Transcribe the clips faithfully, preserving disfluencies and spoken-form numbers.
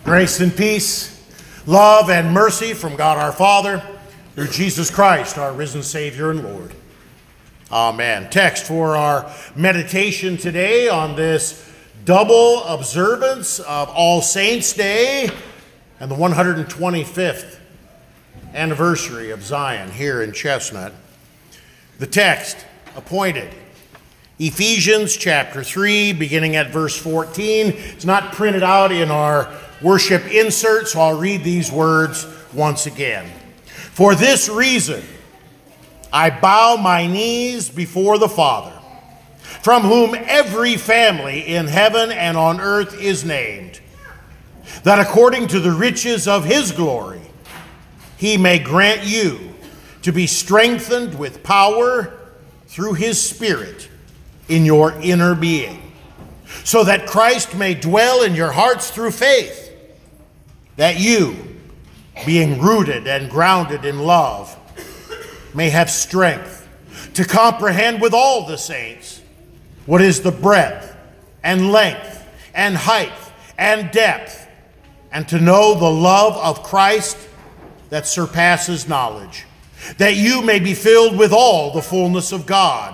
Grace and peace, love and mercy from God our Father, through Jesus Christ, our risen Savior and Lord. Amen. Text for our meditation today on this double observance of All Saints' Day and the one hundred twenty-fifth anniversary of Zion here in Chestnut. The text appointed, Ephesians chapter three, beginning at verse fourteen. It's not printed out in our worship insert, so I'll read these words once again. For this reason, I bow my knees before the Father, from whom every family in heaven and on earth is named, that according to the riches of his glory, he may grant you to be strengthened with power through his Spirit in your inner being, so that Christ may dwell in your hearts through faith, that you, being rooted and grounded in love, may have strength to comprehend with all the saints what is the breadth and length and height and depth, and to know the love of Christ that surpasses knowledge, that you may be filled with all the fullness of God.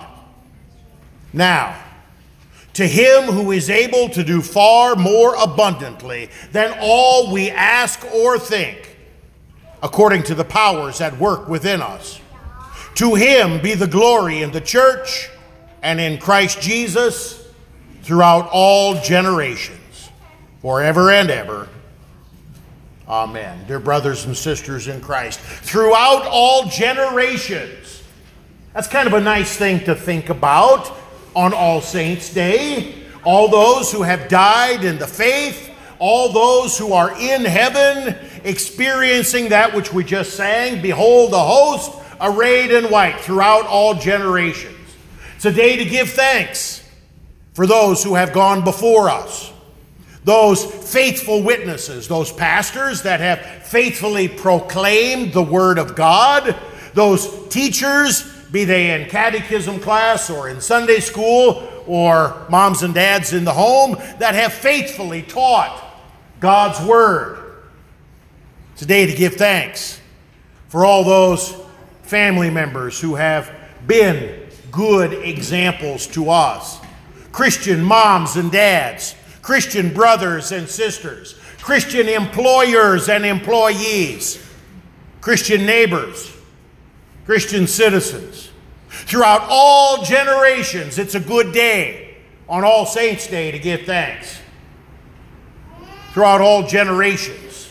Now, to him who is able to do far more abundantly than all we ask or think, according to the powers that work within us, to him be the glory in the church and in Christ Jesus throughout all generations, forever and ever. Amen. Dear brothers and sisters in Christ, throughout all generations. That's kind of a nice thing to think about on All Saints' Day. All those who have died in the faith, all those who are in heaven, experiencing that which we just sang, behold the host arrayed in white throughout all generations. It's a day to give thanks for those who have gone before us, those faithful witnesses, those pastors that have faithfully proclaimed the Word of God, those teachers, be they in catechism class or in Sunday school or moms and dads in the home, that have faithfully taught God's Word. It's a day to give thanks for all those family members who have been good examples to us. Christian moms and dads, Christian brothers and sisters, Christian employers and employees, Christian neighbors, Christian citizens. Throughout all generations, it's a good day on All Saints' Day to give thanks. Throughout all generations,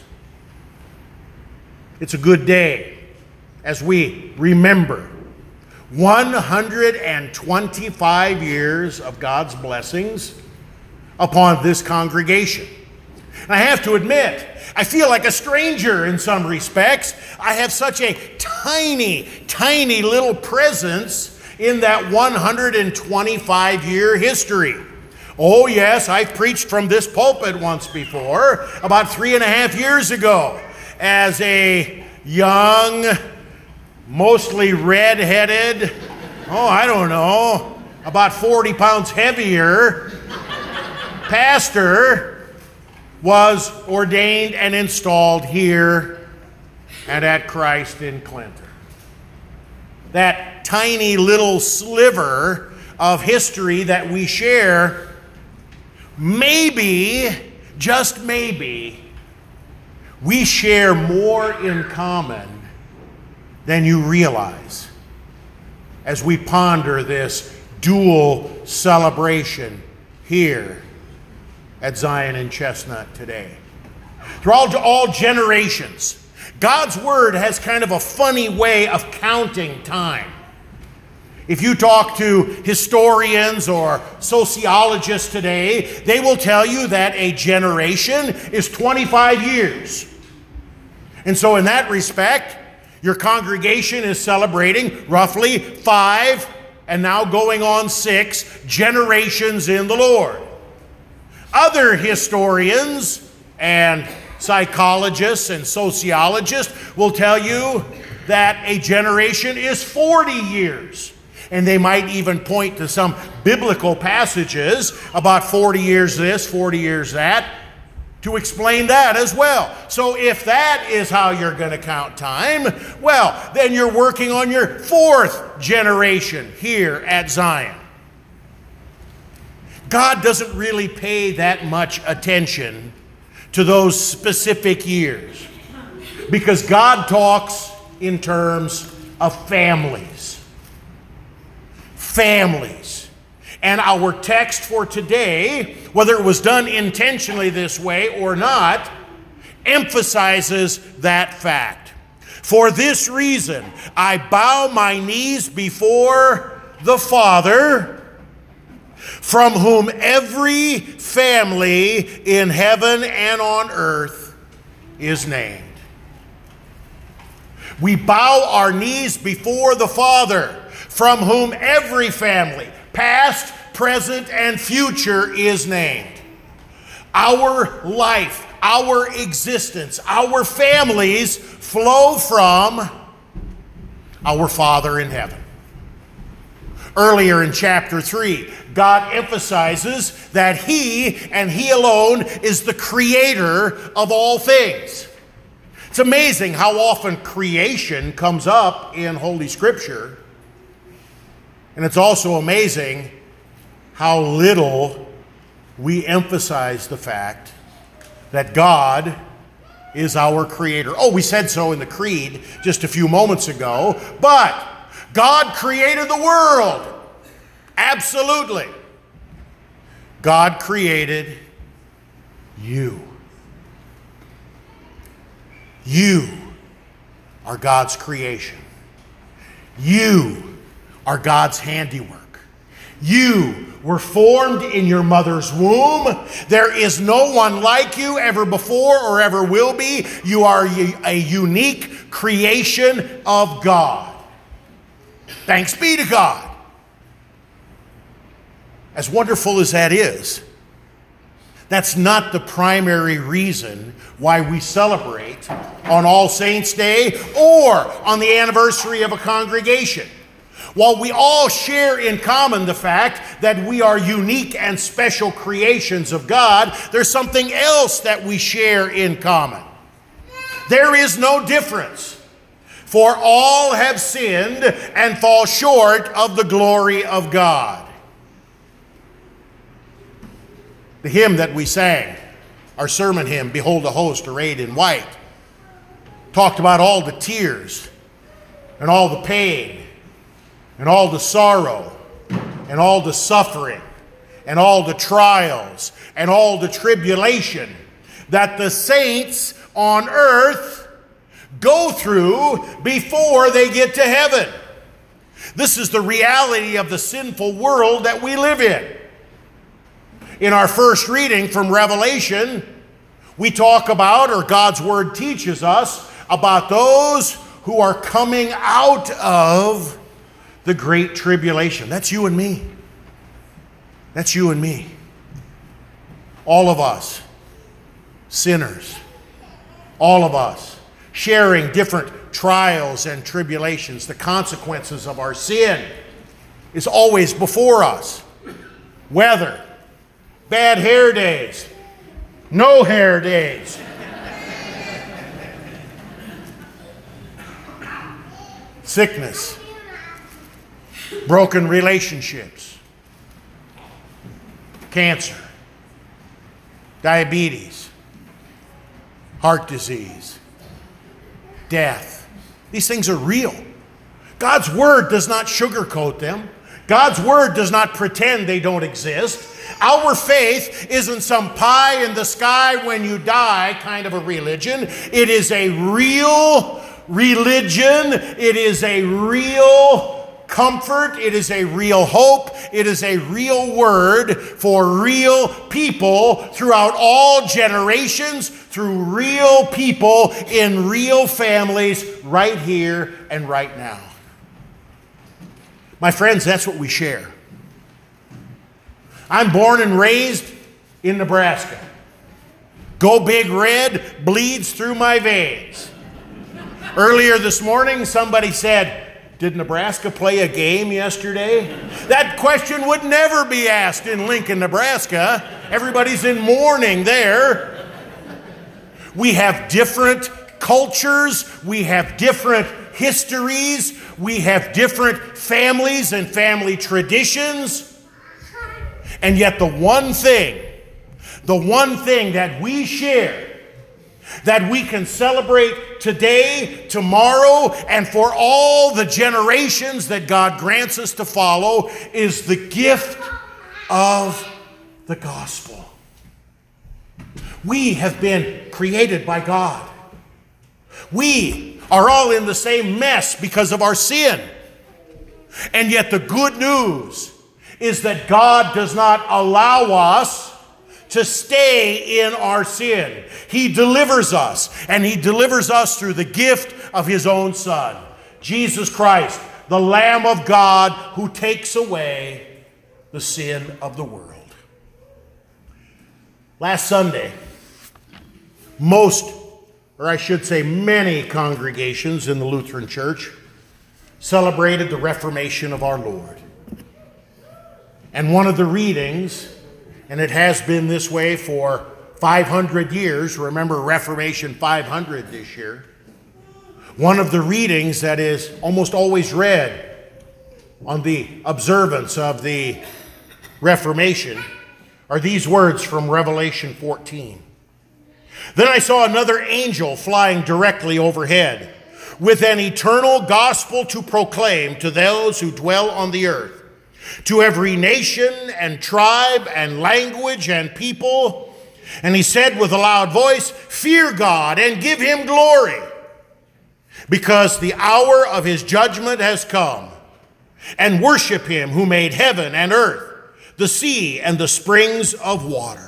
it's a good day as we remember one hundred twenty-five years of God's blessings upon this congregation. And I have to admit, I feel like a stranger in some respects. I have such a tiny, tiny little presence in that one hundred twenty-five year history. Oh yes, I've preached from this pulpit once before, about three and a half years ago, as a young, mostly red-headed, oh, I don't know, about forty pounds heavier pastor was ordained and installed here and at Christ in Clinton. That tiny little sliver of history that we share, maybe, just maybe, we share more in common than you realize as we ponder this dual celebration here at Zion and Chestnut today. Throughout all generations, God's Word has kind of a funny way of counting time. If you talk to historians or sociologists today, they will tell you that a generation is twenty-five years. And so in that respect, your congregation is celebrating roughly five, and now going on six, generations in the Lord. Other historians and psychologists and sociologists will tell you that a generation is forty years. And they might even point to some biblical passages about forty years this, forty years that, to explain that as well. So if that is how you're going to count time, well, then you're working on your fourth generation here at Zion. God doesn't really pay that much attention to those specific years because God talks in terms of families. Families. And our text for today, whether it was done intentionally this way or not, emphasizes that fact. For this reason, I bow my knees before the Father, from whom every family in heaven and on earth is named. We bow our knees before the Father, from whom every family, past, present, and future, is named. Our life, our existence, our families flow from our Father in heaven. Earlier in chapter three, God emphasizes that He and He alone is the creator of all things. It's amazing how often creation comes up in Holy Scripture. And it's also amazing how little we emphasize the fact that God is our creator. Oh, we said so in the Creed just a few moments ago, but God created the world. Absolutely. God created you. You are God's creation. You are God's handiwork. You were formed in your mother's womb. There is no one like you ever before or ever will be. You are a unique creation of God. Thanks be to God. As wonderful as that is, that's not the primary reason why we celebrate on All Saints' Day or on the anniversary of a congregation. While we all share in common the fact that we are unique and special creations of God, there's something else that we share in common. There is no difference, for all have sinned and fall short of the glory of God. The hymn that we sang, our sermon hymn, Behold a Host Arrayed in White, talked about all the tears and all the pain and all the sorrow and all the suffering and all the trials and all the tribulation that the saints on earth go through before they get to heaven. This is the reality of the sinful world that we live in. In our first reading from Revelation, we talk about, or God's Word teaches us, about those who are coming out of the Great Tribulation. That's you and me. That's you and me. All of us, sinners. All of us, sharing different trials and tribulations. The consequences of our sin is always before us. Whether bad hair days, no hair days, sickness, broken relationships, cancer, diabetes, heart disease, death. These things are real. God's Word does not sugarcoat them. God's Word does not pretend they don't exist. Our faith isn't some pie in the sky when you die kind of a religion. It is a real religion. It is a real comfort. It is a real hope. It is a real word for real people throughout all generations, through real people in real families right here and right now. My friends, that's what we share. I'm born and raised in Nebraska. Go Big Red bleeds through my veins. Earlier this morning, somebody said, did Nebraska play a game yesterday? That question would never be asked in Lincoln, Nebraska. Everybody's in mourning there. We have different cultures. We have different histories. We have different families and family traditions. And yet the one thing, the one thing that we share, that we can celebrate today, tomorrow, and for all the generations that God grants us to follow, is the gift of the gospel. We have been created by God. We are all in the same mess because of our sin. And yet the good news is that God does not allow us to stay in our sin. He delivers us, and He delivers us through the gift of His own Son, Jesus Christ, the Lamb of God who takes away the sin of the world. Last Sunday, most, or I should say many congregations in the Lutheran Church celebrated the Reformation of our Lord. And one of the readings, and it has been this way for five hundred years, remember Reformation five hundred this year, one of the readings that is almost always read on the observance of the Reformation are these words from Revelation fourteen. Then I saw another angel flying directly overhead, with an eternal gospel to proclaim to those who dwell on the earth, to every nation and tribe and language and people. And he said with a loud voice, "Fear God and give Him glory, because the hour of His judgment has come. And worship Him who made heaven and earth, the sea and the springs of water."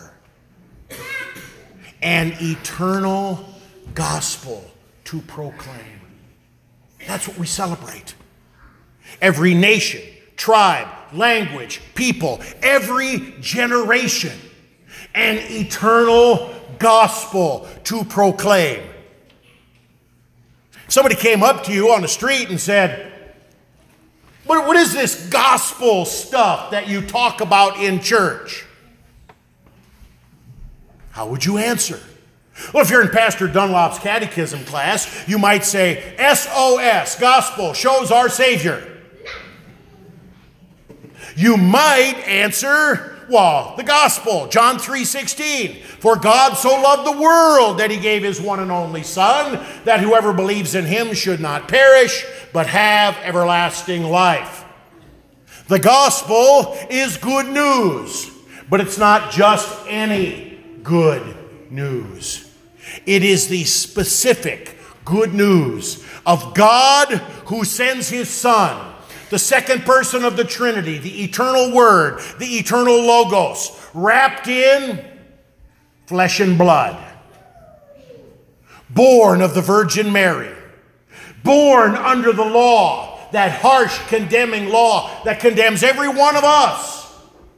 An eternal gospel to proclaim. That's what we celebrate. Every nation, tribe, language, people, every generation, an eternal gospel to proclaim. Somebody came up to you on the street and said, what, what is this gospel stuff that you talk about in church? How would you answer? Well, if you're in Pastor Dunlop's catechism class, you might say, S O S, gospel, shows our Savior. You might answer, well, the gospel, John three sixteen. For God so loved the world that He gave His one and only Son, that whoever believes in Him should not perish, but have everlasting life. The gospel is good news, but it's not just any good news. It is the specific good news of God who sends His Son, the second person of the Trinity, the eternal Word, the eternal Logos, wrapped in flesh and blood, born of the Virgin Mary, born under the law, that harsh, condemning law that condemns every one of us.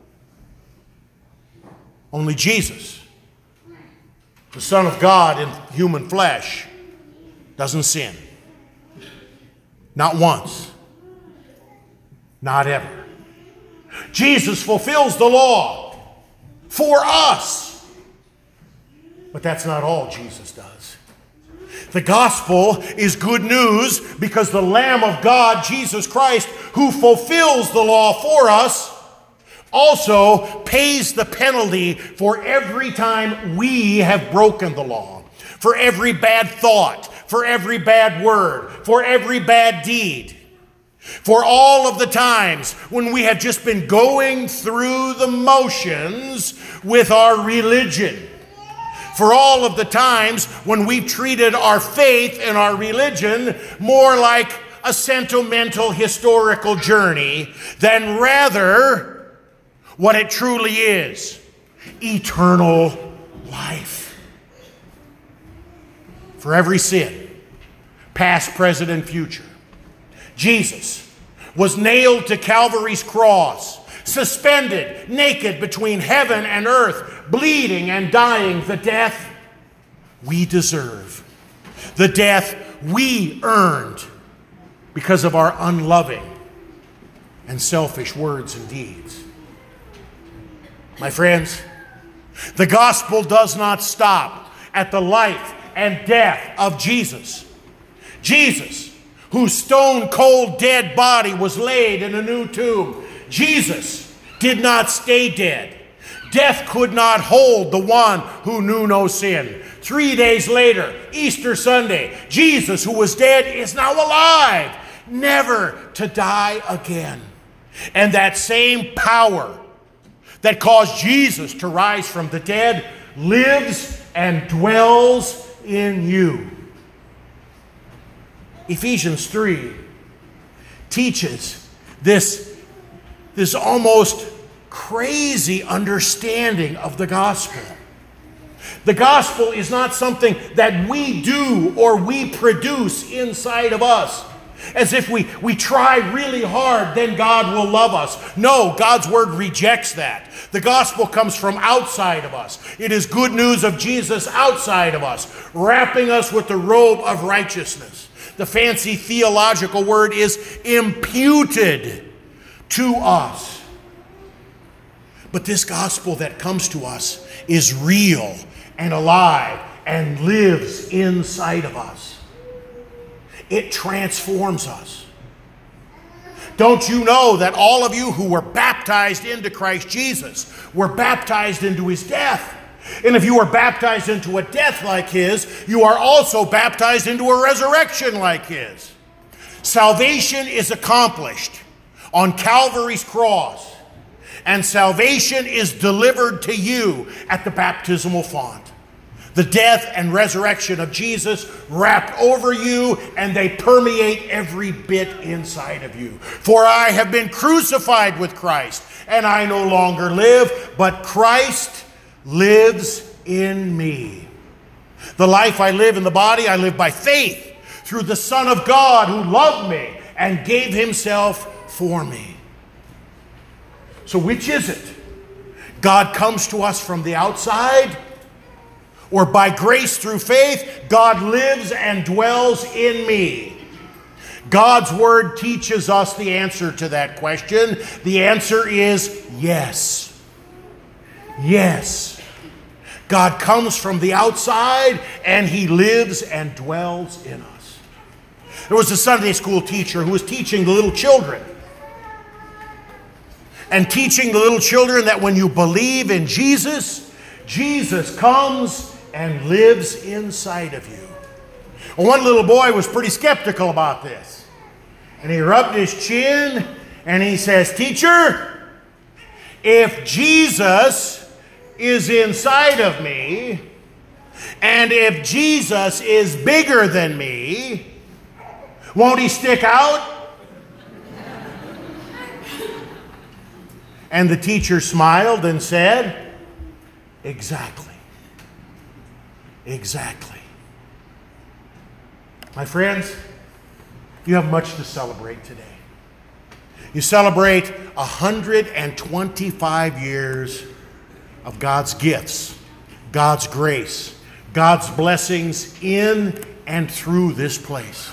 Only Jesus, the Son of God in human flesh, doesn't sin. Not once. Not ever. Jesus fulfills the law for us. But that's not all Jesus does. The gospel is good news because the Lamb of God, Jesus Christ, who fulfills the law for us, also pays the penalty for every time we have broken the law, for every bad thought, for every bad word, for every bad deed, for all of the times when we have just been going through the motions with our religion, for all of the times when we've treated our faith and our religion more like a sentimental historical journey than rather what it truly is, eternal life. For every sin, past, present, and future, Jesus was nailed to Calvary's cross, suspended naked between heaven and earth, bleeding and dying the death we deserve, the death we earned because of our unloving and selfish words and deeds. My friends, the gospel does not stop at the life and death of Jesus. Jesus, whose stone-cold dead body was laid in a new tomb. Jesus did not stay dead. Death could not hold the one who knew no sin. Three days later, Easter Sunday, Jesus, who was dead, is now alive, never to die again. And that same power that caused Jesus to rise from the dead lives and dwells in you. Ephesians three teaches this, this almost crazy understanding of the gospel. The gospel is not something that we do or we produce inside of us. As if we, we try really hard, then God will love us. No, God's word rejects that. The gospel comes from outside of us. It is good news of Jesus outside of us, wrapping us with the robe of righteousness. The fancy theological word is imputed to us. But this gospel that comes to us is real and alive and lives inside of us. It transforms us. Don't you know that all of you who were baptized into Christ Jesus were baptized into his death? And if you were baptized into a death like his, you are also baptized into a resurrection like his. Salvation is accomplished on Calvary's cross, and salvation is delivered to you at the baptismal font. The death and resurrection of Jesus wrap over you, and they permeate every bit inside of you. For I have been crucified with Christ, and I no longer live, but Christ lives in me. The life I live in the body, I live by faith through the Son of God who loved me and gave himself for me. So which is it? God comes to us from the outside, or by grace through faith, God lives and dwells in me? God's word teaches us the answer to that question. The answer is yes. Yes. God comes from the outside and he lives and dwells in us. There was a Sunday school teacher who was teaching the little children. And teaching the little children that when you believe in Jesus, Jesus comes and lives inside of you. Well, one little boy was pretty skeptical about this. And he rubbed his chin and he says, "Teacher, if Jesus is inside of me, and if Jesus is bigger than me, won't he stick out?" And the teacher smiled and said, "Exactly. Exactly." My friends, you have much to celebrate today. You celebrate one hundred twenty-five years of God's gifts, God's grace, God's blessings in and through this place.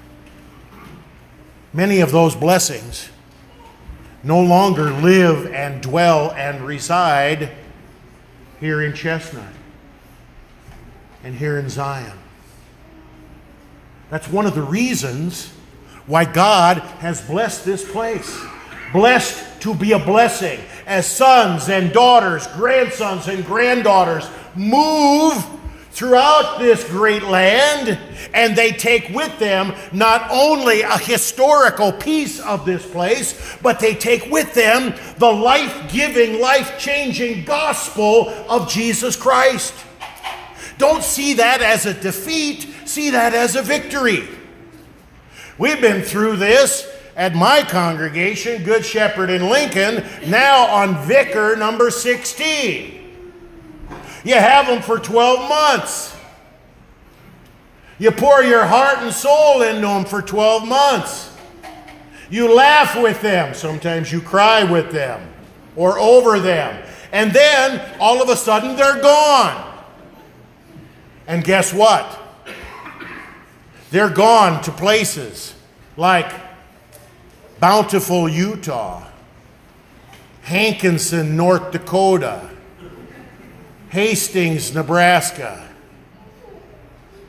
Many of those blessings no longer live and dwell and reside here in Chestnut and here in Zion. That's one of the reasons why God has blessed this place. Blessed to be a blessing as sons and daughters, grandsons and granddaughters move throughout this great land, and they take with them not only a historical piece of this place, but they take with them the life-giving, life-changing gospel of Jesus Christ. Don't see that as a defeat, see that as a victory. We've been through this at my congregation, Good Shepherd in Lincoln, now on Vicar number sixteen. You have them for twelve months. You pour your heart and soul into them for twelve months. You laugh with them. Sometimes you cry with them or over them. And then, all of a sudden, they're gone. And guess what? They're gone to places like Bountiful, Utah, Hankinson, North Dakota, Hastings, Nebraska,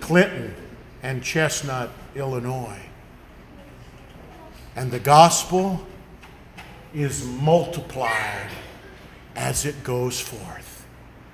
Clinton and Chestnut, Illinois. And the gospel is multiplied as it goes forth.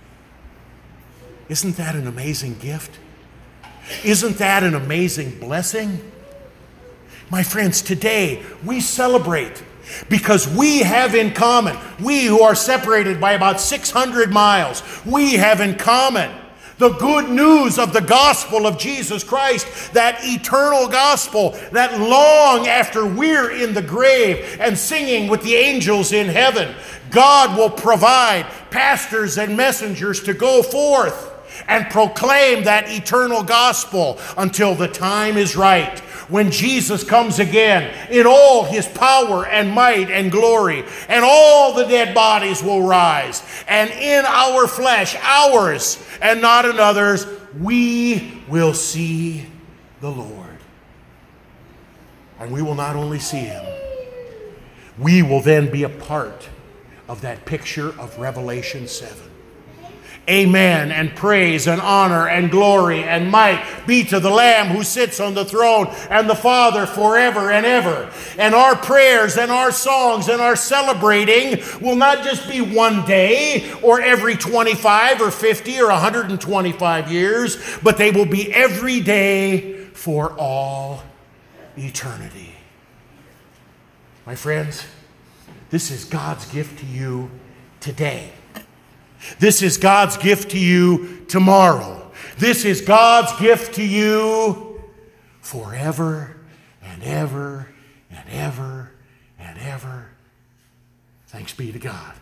Isn't that an amazing gift? Isn't that an amazing blessing? My friends, today we celebrate because we have in common, we who are separated by about six hundred miles, we have in common the good news of the gospel of Jesus Christ, that eternal gospel that long after we're in the grave and singing with the angels in heaven, God will provide pastors and messengers to go forth and proclaim that eternal gospel until the time is right, when Jesus comes again in all his power and might and glory, and all the dead bodies will rise, and in our flesh, ours and not another's, we will see the Lord. And we will not only see him, we will then be a part of that picture of Revelation seven. Amen, and praise and honor and glory and might be to the Lamb who sits on the throne and the Father forever and ever. And our prayers and our songs and our celebrating will not just be one day or every twenty-five or fifty or one hundred twenty-five years, but they will be every day for all eternity. My friends, this is God's gift to you today. This is God's gift to you tomorrow. This is God's gift to you forever and ever and ever and ever. Thanks be to God.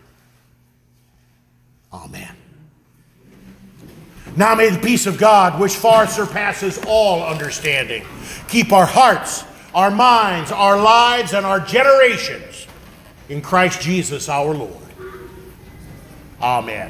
Amen. Now may the peace of God, which far surpasses all understanding, keep our hearts, our minds, our lives, and our generations in Christ Jesus our Lord. Amen.